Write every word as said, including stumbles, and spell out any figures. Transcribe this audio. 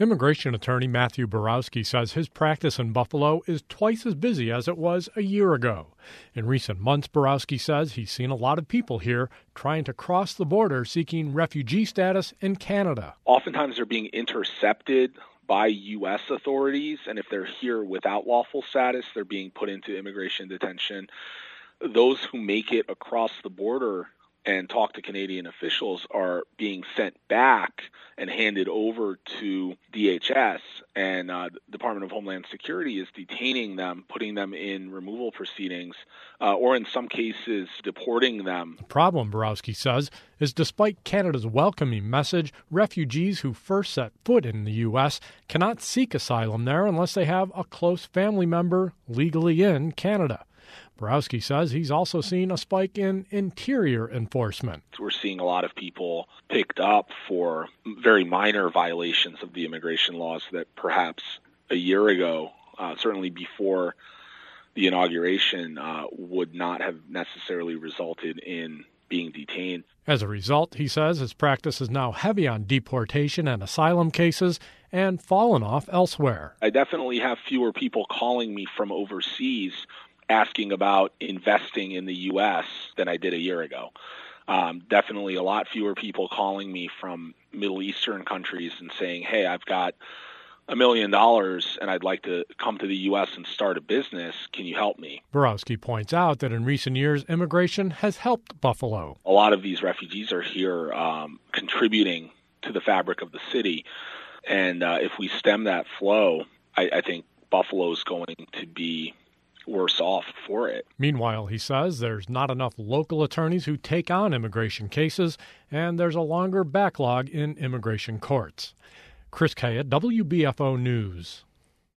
Immigration attorney Matthew Borowski says his practice in Buffalo is twice as busy as it was a year ago. In recent months, Borowski says he's seen a lot of people here trying to cross the border seeking refugee status in Canada. Oftentimes they're being intercepted by U S authorities, and if they're here without lawful status, they're being put into immigration detention. Those who make it across the border and talk to Canadian officials are being sent back and handed over to D H S, and uh, the Department of Homeland Security is detaining them, putting them in removal proceedings, uh, or in some cases deporting them. The problem, Borowski says, is despite Canada's welcoming message, refugees who first set foot in the U S cannot seek asylum there unless they have a close family member legally in Canada. Borowski says he's also seen a spike in interior enforcement. We're seeing a lot of people picked up for very minor violations of the immigration laws that perhaps a year ago, uh, certainly before the inauguration, uh, would not have necessarily resulted in being detained. As a result, he says his practice is now heavy on deportation and asylum cases and fallen off elsewhere. I definitely have fewer people calling me from overseas asking about investing in the U S than I did a year ago. Um, definitely a lot fewer people calling me from Middle Eastern countries and saying, hey, I've got a million dollars and I'd like to come to the U S and start a business. Can you help me? Borowski points out that in recent years, immigration has helped Buffalo. A lot of these refugees are here um, contributing to the fabric of the city. And uh, if we stem that flow, I, I think Buffalo is going to be worse off for it. Meanwhile, he says there's not enough local attorneys who take on immigration cases, and there's a longer backlog in immigration courts. Chris Kaya, W B F O News.